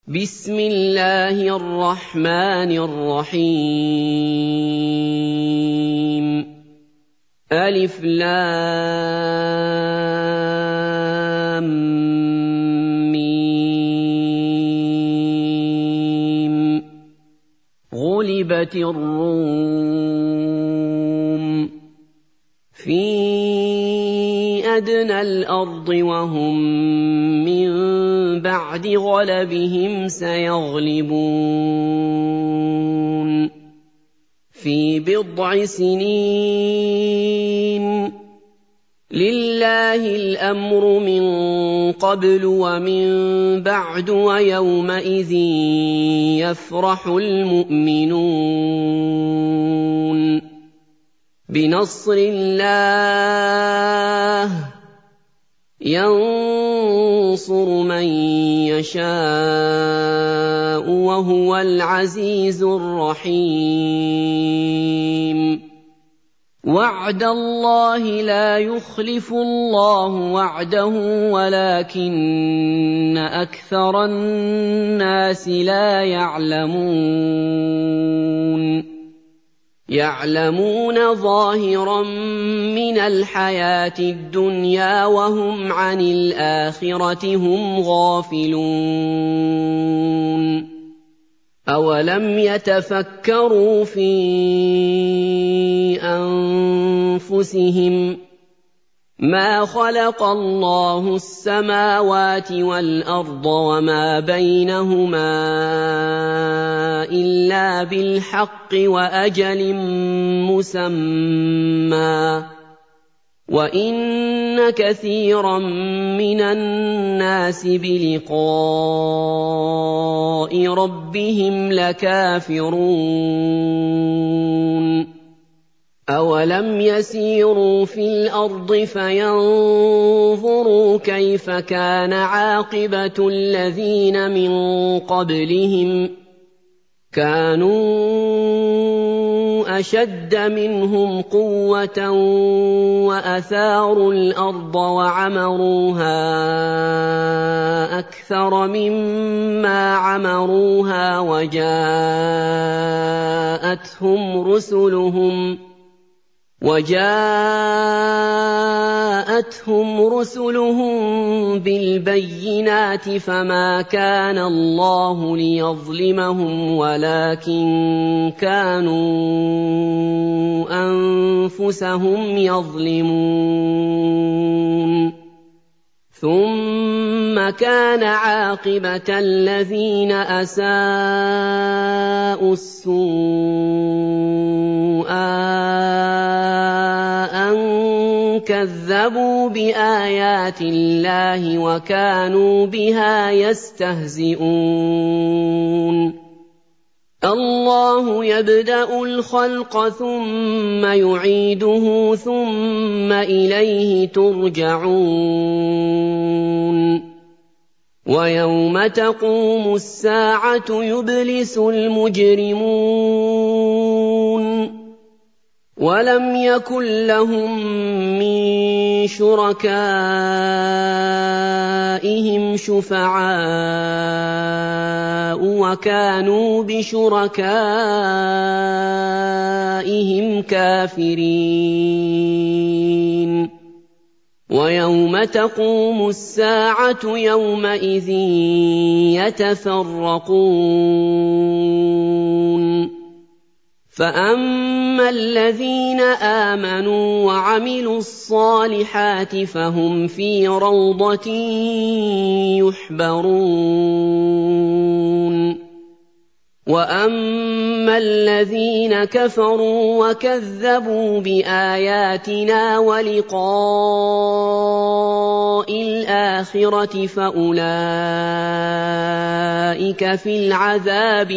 بسم الله الرحمن الرحيم ألف لام ميم غلبت الروم في أدنى الأرض وهم من بعد غلبهم سيغلبون في بضع سنين لله الأمر من قبل ومن بعد ويومئذ يفرح المؤمنون بنصر الله ينصر من يشاء وهو العزيز الرحيم وعد الله لا يخلف الله وعده ولكن أكثر الناس لا يعلمون ظاهرا من الحياة الدنيا وهم عن الآخرة هم غافلون أولم يتفكروا في أنفسهم ما خلق الله السماوات والأرض وما بينهما إلا بالحق وأجل مسمى وإن كثيرا من الناس بلقاء ربهم لكافرون أولم يسيروا في الأرض فينظروا كيف كان عاقبة الذين من قبلهم كانوا أشد منهم قوة وأثاروا الأرض وعمروها أكثر مما عمروها وجاءتهم رسلهم بالبينات فما كان الله ليظلمهم ولكن كانوا أنفسهم يظلمون ثم كان عاقبة الذين أساءوا السوء أن كذبوا بآيات الله وكانوا بها يستهزئون الله يبدأ الخلق ثم يعيده ثم إليه ترجعون ويوم تقوم الساعة يبلس المجرمون ولم يكن لهم من شركائهم شفعاء وكانوا بشركائهم كافرين ويوم تقوم الساعة يومئذ يتفرقون فأما الذين آمنوا وعملوا الصالحات فهم في روضة يحبرون وأما الذين كفروا وكذبوا بآياتنا ولقاء الآخرة فأولئك في العذاب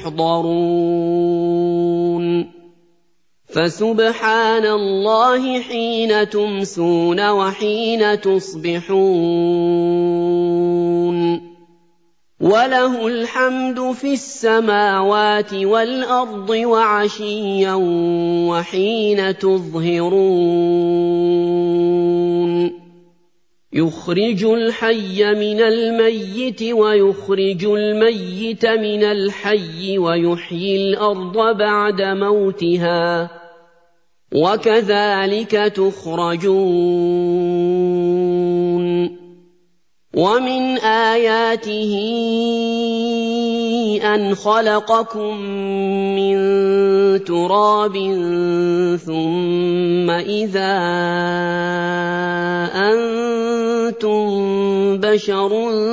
محضرون فسبحان الله حين تمسون وحين تصبحون وله الحمد في السماوات والأرض وعشيا وحين تظهرون يُخْرِجُ الْحَيَّ مِنَ الْمَيِّتِ وَيُخْرِجُ الْمَيِّتَ مِنَ الْحَيِّ وَيُحْيِي الْأَرْضَ بَعْدَ مَوْتِهَا ۚ وَكَذَٰلِكَ تُخْرَجُونَ وَمِنْ آيَاتِهِ أَنْ خَلَقَكُم مِّن تُرَابٍ ثُمَّ إِذَا أَنتُم بَشَرٌ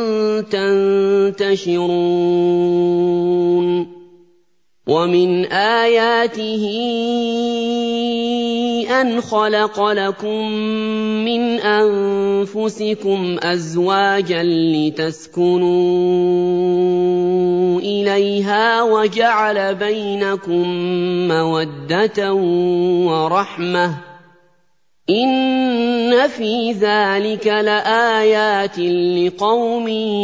تَنتَشِرُونَ وَمِنْ آيَاتِهِ أَنْ خَلَقَ لَكُم مِّنْ أَنفُسِكُمْ أَزْوَاجًا لِّتَسْكُنُوا إِلَيْهَا وَجَعَلَ بَيْنَكُم مَّوَدَّةً وَرَحْمَةً ۚ إِنَّ فِي ذَٰلِكَ لَآيَاتٍ لِّقَوْمٍ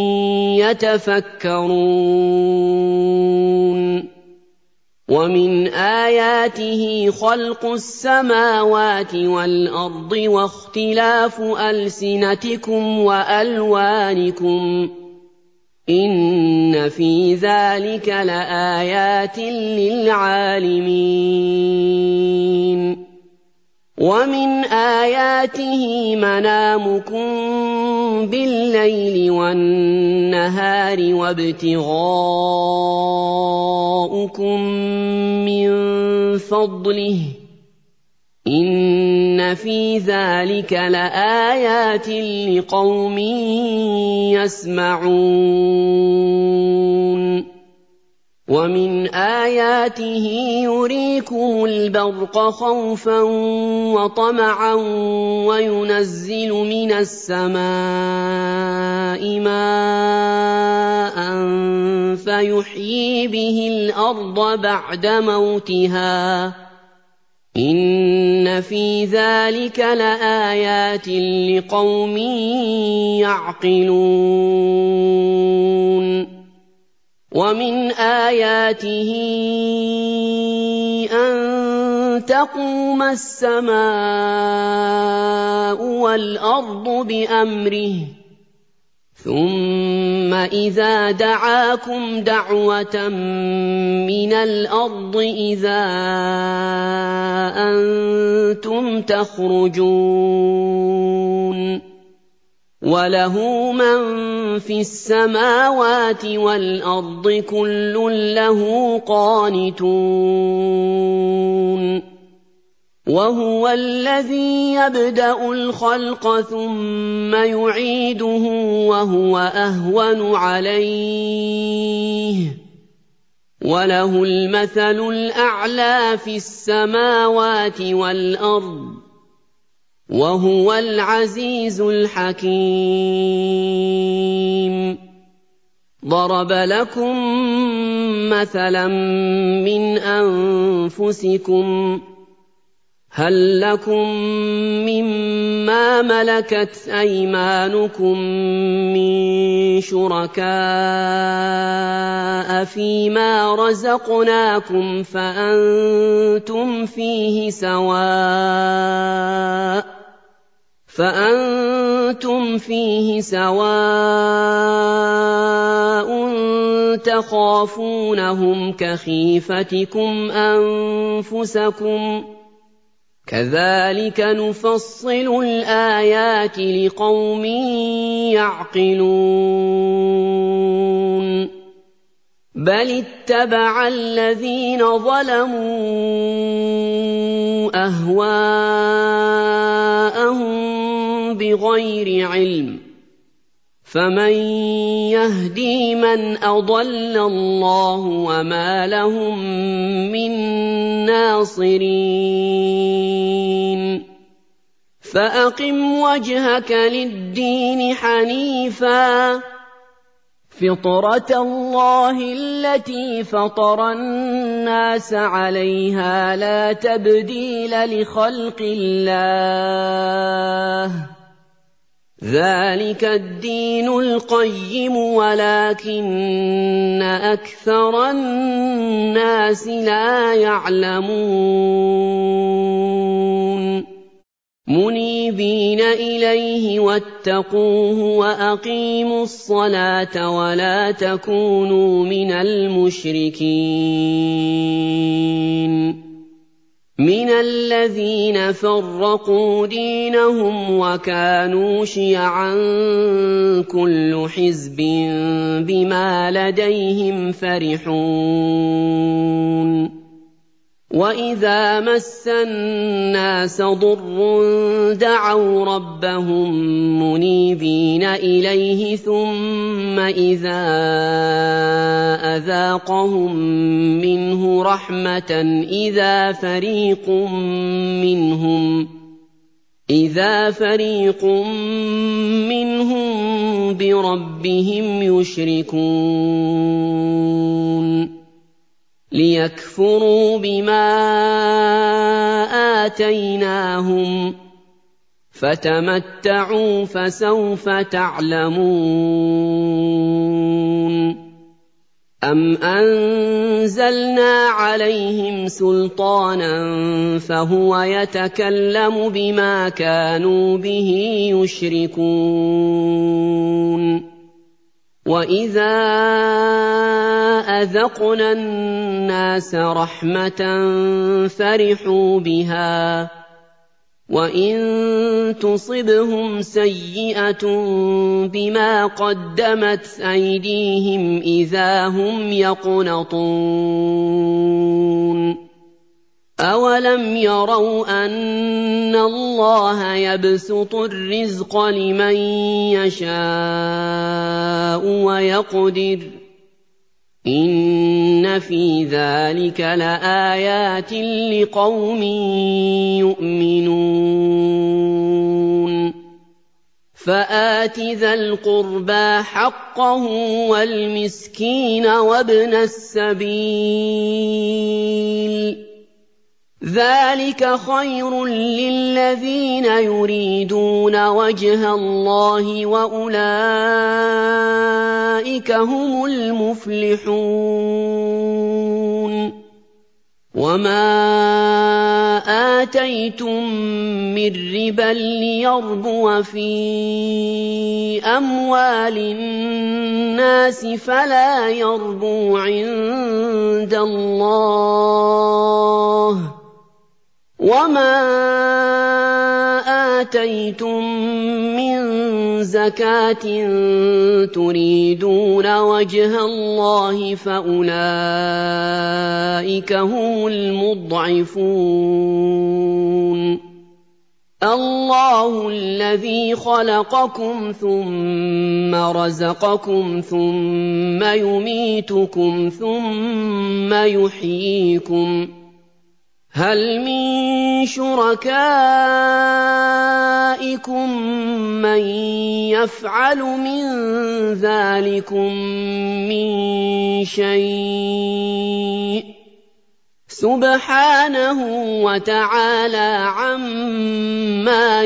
يَتَفَكَّرُونَ وَمِنْ آيَاتِهِ خَلْقُ السَّمَاوَاتِ وَالْأَرْضِ وَاخْتِلَافُ أَلْسِنَتِكُمْ وَأَلْوَانِكُمْ ۚ إِنَّ فِي ذَٰلِكَ لَآيَاتٍ لِّلْعَالِمِينَ وَمِنْ آيَاتِهِ مَنَامُكُم بِاللَّيْلِ وَالنَّهَارِ وَابْتِغَاؤُكُم مِّن فَضْلِهِ ۚ إِنَّ فِي ذَٰلِكَ لَآيَاتٍ لِّقَوْمٍ يَسْمَعُونَ وَمِنْ آيَاتِهِ يُرِيكُمُ الْبَرْقَ خَوْفًا وَطَمَعًا وَيُنَزِّلُ مِنَ السَّمَاءِ مَاءً فَيُحْيِي بِهِ الْأَرْضَ بَعْدَ مَوْتِهَا ۚ إِنَّ فِي ذَلِكَ لَآيَاتٍ لِّقَوْمٍ يَعْقِلُونَ وَمِنْ آيَاتِهِ أَن تَقُومَ السَّمَاءُ وَالْأَرْضُ بِأَمْرِهِ ۚ ثُمَّ إِذَا دَعَاكُمْ دَعْوَةً مِّنَ الْأَرْضِ إِذَا أَنتُمْ تَخْرُجُونَ وَلَهُ مَن فِي السَّمَاوَاتِ وَالْأَرْضِ ۖ كُلٌّ لَّهُ قَانِتُونَ وَهُوَ الَّذِي يَبْدَأُ الْخَلْقَ ثُمَّ يُعِيدُهُ وَهُوَ أَهْوَنُ عَلَيْهِ ۖ وَلَهُ الْمَثَلُ الْأَعْلَىٰ فِي السَّمَاوَاتِ وَالْأَرْضِ ۚ وَهُوَ الْعَزِيزُ الْحَكِيمُ ضَرَبَ لَكُم مَّثَلًا مِّنْ أَنفُسِكُمْ ۖ هَل لَّكُم مِّمَّا مَلَكَتْ أَيْمَانُكُم مِّن شُرَكَاءَ فِيمَا رَزَقْنَاكُمْ فَأَنتُمْ فِيهِ سَوَاءٌ تَخَافُونَهُمْ كَخِيفَتِكُمْ أَنفُسَكُمْ ۚ كَذَٰلِكَ نُفَصِّلُ الْآيَاتِ لِقَوْمٍ يَعْقِلُونَ بَلِ اتَّبَعَ الَّذِينَ ظَلَمُوا أَهْوَاءَهُم بِغَيْرِ عِلْمٍ ۖ فَمَن يَهْدِي مَنْ أَضَلَّ اللَّهُ وَمَا لَهُم مِّن نَّاصِرِينَ فَأَقِمْ وَجْهَكَ لِلدِّينِ حَنِيفًا فِطْرَتَ اللَّهِ الَّتِي فَطَرَ النَّاسَ عَلَيْهَا لَا تَبْدِيلَ لِخَلْقِ اللَّهِ ۚ ذَٰلِكَ الدِّينُ الْقَيِّمُ وَلَٰكِنَّ أَكْثَرَ النَّاسِ لَا يَعْلَمُونَ مُنِيبِينَ إِلَيْهِ وَاتَّقُوهُ وَأَقِيمُوا الصَّلَاةَ وَلَا تَكُونُوا مِنَ الْمُشْرِكِينَ مِنَ الَّذِينَ فَرَّقُوا دِينَهُمْ وَكَانُوا شِيَعًا كُلُّ حِزْبٍ بِمَا لَدَيْهِمْ فَرِحُونَ وَإِذَا مَسَّ النَّاسَ ضُرٌّ دَعَوْا رَبَّهُم مُّنِيبِينَ إِلَيْهِ ثُمَّ إِذَا أَذَاقَهُم مِّنْهُ رَحْمَةً إِذَا فَرِيقٌ مِّنْهُم بِرَبِّهِمْ يُشْرِكُونَ لِيَكْفُرُوا بِمَا آتَيْنَاهُمْ ۚ فَتَمَتَّعُوا فَسَوْفَ تَعْلَمُونَ أَمْ أَنزَلْنَا عَلَيْهِمْ سُلْطَانًا فَهُوَ يَتَكَلَّمُ بِمَا كَانُوا بِهِ يُشْرِكُونَ وَإِذَا أَذَقْنَا النَّاسَ رَحْمَةً فَرِحُوا بِهَا وَإِن تُصِبْهُمْ سَيِّئَةٌ بِمَا قَدَّمَتْ أَيْدِيهِمْ إِذَا هُمْ يَقْنَطُونَ أَوَلَمْ يَرَوْا أَنَّ اللَّهَ يَبْسُطُ الرِّزْقَ لِمَن يَشَاءُ وَيَقْدِرُ ۚ إِنَّ فِي ذَٰلِكَ لَآيَاتٍ لِّقَوْمٍ يُؤْمِنُونَ فَآتِ ذَا الْقُرْبَىٰ حَقَّهُ وَالْمِسْكِينَ وَابْنَ السَّبِيلِ ۚ ذَٰلِكَ خَيْرٌ لِّلَّذِينَ يُرِيدُونَ وَجْهَ اللَّهِ ۖ وَأُولَٰئِكَ هُمُ الْمُفْلِحُونَ وَمَا آتَيْتُم مِّن رِّبًا لِّيَرْبُوَ فِي أَمْوَالِ النَّاسِ فَلَا يَرْبُو عِندَ اللَّهِ ۖ وَمَا آتَيْتُم مِّن زَكَاةٍ تُرِيدُونَ وَجْهَ اللَّهِ فَأُولَٰئِكَ هُمُ الْمُضْعِفُونَ اللَّهُ الَّذِي خَلَقَكُمْ ثُمَّ رَزَقَكُمْ ثُمَّ يُمِيتُكُمْ ثُمَّ يُحْيِيكُمْ ۖ هَلْ مِن شُرَكَائِكُم مَّن يَفْعَلُ مِن ذَٰلِكُم مِّن شَيْءٍ ۚ سُبْحَانَهُ وَتَعَالَىٰ عَمَّا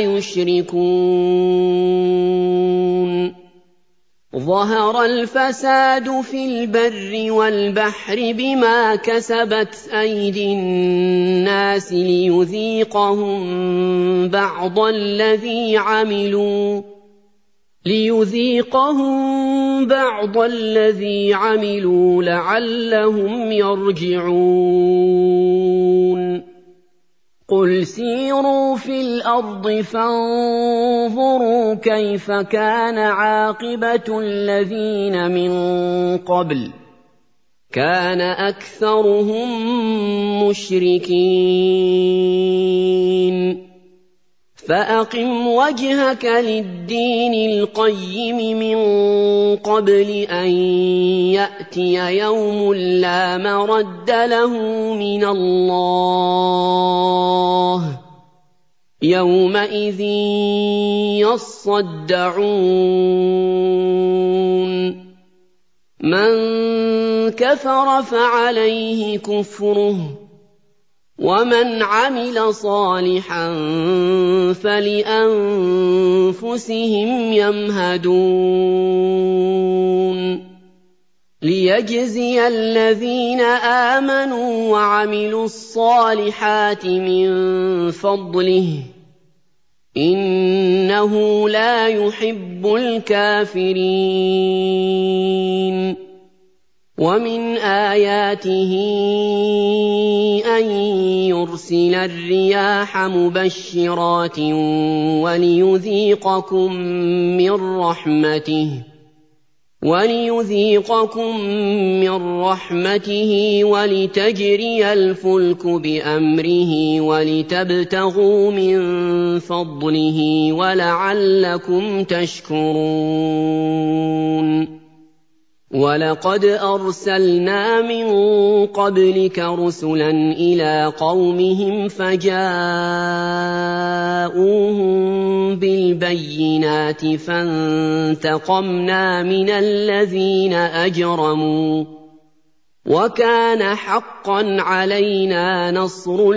يُشْرِكُونَ ظَهَرَ الْفَسَادُ فِي الْبَرِّ وَالْبَحْرِ بِمَا كَسَبَتْ أَيْدِي النَّاسِ لِيُذِيقَهُم بَعْضَ الَّذِي عَمِلُوا لَعَلَّهُمْ يَرْجِعُونَ قُلْ سِيرُوا فِي الْأَرْضِ فَانظُرُوا كَيْفَ كَانَ عَاقِبَةُ الَّذِينَ مِن قَبْلُ ۚ كَانَ أَكْثَرُهُم مُّشْرِكِينَ فَأَقِمْ وَجْهَكَ لِلدِّينِ الْقَيِّمِ مِن قَبْلِ أَن يَأْتِيَ يَوْمٌ لَّا مَرَدَّ لَهُ مِنَ اللَّهِ ۖ يَوْمَئِذٍ يَصَّدَّعُونَ مَن كَفَرَ فَعَلَيْهِ كُفْرُهُ ۖ وَمَنْ عَمِلَ صَالِحًا فَلِأَنفُسِهِمْ يَمْهَدُونَ لِيَجْزِيَ الَّذِينَ آمَنُوا وَعَمِلُوا الصَّالِحَاتِ مِن فَضْلِهِ ۚ إِنَّهُ لَا يُحِبُّ الْكَافِرِينَ وَمِنْ آيَاتِهِ أَن يُرْسِلَ الرِّيَاحَ مُبَشِّرَاتٍ وَلِيُذِيقَكُم مِّن رَّحْمَتِهِ وَلِتَجْرِيَ الْفُلْكُ بِأَمْرِهِ وَلِتَبْتَغُوا مِن فَضْلِهِ وَلَعَلَّكُمْ تَشْكُرُونَ وَلَقَدْ أَرْسَلْنَا مِن قَبْلِكَ رُسُلًا إِلَىٰ قَوْمِهِمْ فَجَاءُوهُم بِالْبَيِّنَاتِ فَانتَقَمْنَا مِنَ الَّذِينَ أَجْرَمُوا ۖ وَكَانَ حَقًّا عَلَيْنَا نَصْرُ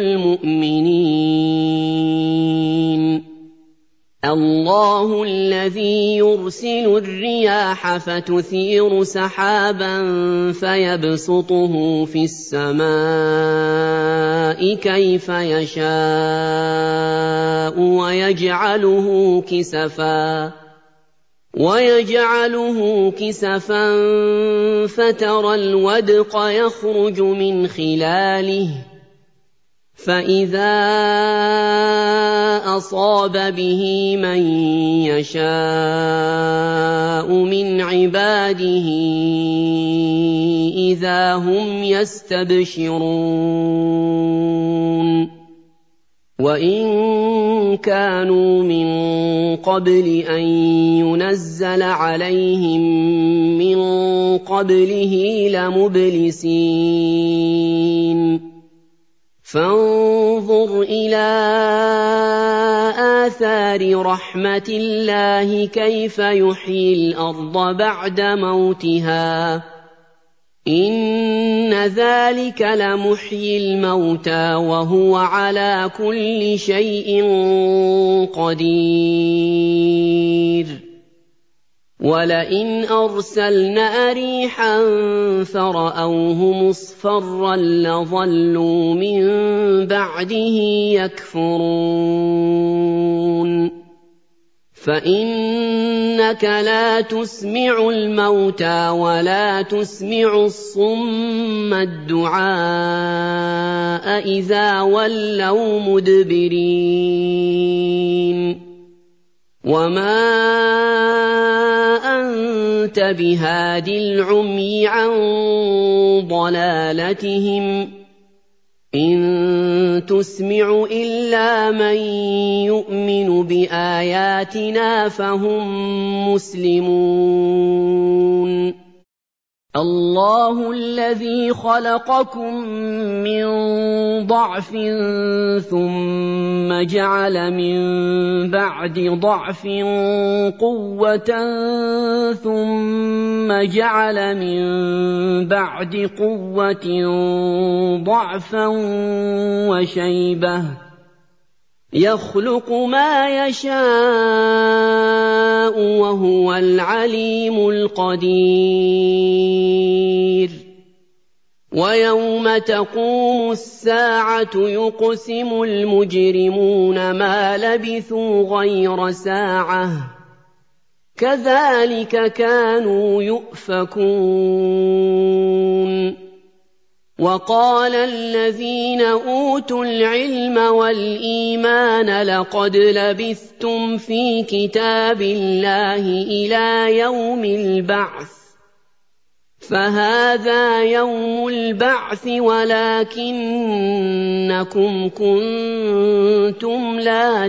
الْمُؤْمِنِينَ اللَّهُ الَّذِي يُرْسِلُ الرِّيَاحَ فَتُثِيرُ سَحَابًا فَيَبْسُطُهُ فِي السَّمَاءِ كَيْفَ يَشَاءُ وَيَجْعَلُهُ كِسَفًا فَتَرَى الْوَدْقَ يَخْرُجُ مِنْ خِلَالِهِ فَإِذَا أَصَابَ بِهِ مَن يَشَاءُ مِنْ عِبَادِهِ إِذَا هُمْ يَسْتَبْشِرُونَ وَإِن كَانُوا مِن قَبْلِ أَن يُنَزَّلَ عَلَيْهِم مِّن قَبْلِهِ لَمُبْلِسِينَ فانظُرْ إِلَىٰ آثَارِ رَحْمَتِ اللَّهِ كَيْفَ يُحْيِي الْأَرْضَ بَعْدَ مَوْتِهَا ۚ إِنَّ ذَٰلِكَ لَمُحْيِي الْمَوْتَىٰ وَهُوَ عَلَىٰ كُلِّ شَيْءٍ قَدِيرٌ وَلَئِنْ أَرْسَلْنَا رِيحًا فَرَأَوْهُ مُصْفَرًّا لَّظَلُّوا مِن بَعْدِهِ يَكْفُرُونَ فَإِنَّكَ لَا تُسْمِعُ الْمَوْتَىٰ وَلَا تُسْمِعُ الصُّمَّ الدُّعَاءَ إِذَا وَلَّوْا مُدْبِرِينَ وَمَا أَنتَ بِهَادِ الْعُمْيِ عَن ضَلَالَتِهِمْ ۖ إِن تُسْمِعُ إِلَّا مَن يُؤْمِنُ بِآيَاتِنَا فَهُم مُّسْلِمُونَ اللَّهُ الَّذِي خَلَقَكُم مِّن ضَعْفٍ ثُمَّ جَعَلَ مِن بَعْدِ ضَعْفٍ قُوَّةً ثُمَّ جَعَلَ مِن بَعْدِ قُوَّةٍ ضَعْفًا وَشَيْبَةً ۚ يَخْلُقُ مَا يَشَاءُ ۖ وَهُوَ الْعَلِيمُ الْقَدِيرُ وَيَوْمَ تَقُومُ السَّاعَةُ يُقْسِمُ الْمُجْرِمُونَ مَا لَبِثُوا غَيْرَ سَاعَةٍ ۚ كَذَٰلِكَ كَانُوا يُؤْفَكُونَ وَقَالَ الَّذِينَ أُوتُوا الْعِلْمَ وَالْإِيمَانَ لَقَدْ لَبِثْتُمْ فِي كِتَابِ اللَّهِ إِلَىٰ يَوْمِ الْبَعْثِ ۖ فَهَٰذَا يَوْمُ الْبَعْثِ وَلَٰكِنَّكُمْ كُنتُمْ لَا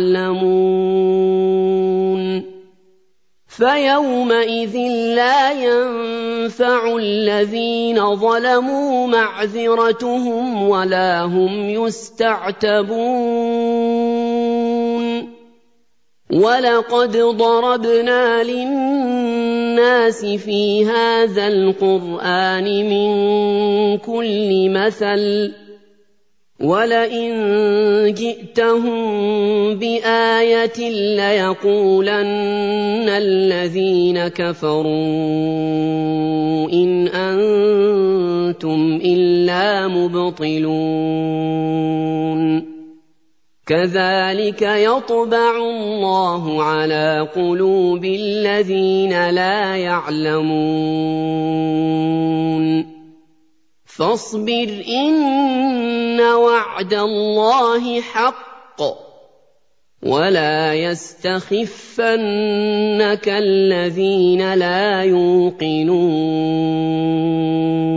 تَعْلَمُونَ فَيَوْمَئِذٍ لَّا يَنفَعُ الَّذِينَ ظَلَمُوا مَعْذِرَتُهُمْ وَلَا هُمْ يُسْتَعْتَبُونَ وَلَقَدْ ضَرَبْنَا لِلنَّاسِ فِي هَٰذَا الْقُرْآنِ مِن كُلِّ مَثَلٍ ۚ وَلَئِن جِئْتَهُم بِآيَةٍ لَّيَقُولَنَّ الَّذِينَ كَفَرُوا إِنْ أَنتُمْ إِلَّا مُبْطِلُونَ كَذَٰلِكَ يَطْبَعُ اللَّهُ عَلَىٰ قُلُوبِ الَّذِينَ لَا يَعْلَمُونَ فَاصْبِرْ إِنَّ وَعْدَ اللَّهِ حَقٌّ وَلَا يَسْتَخِفَّنَّكَ الَّذِينَ لَا يُوقِنُونَ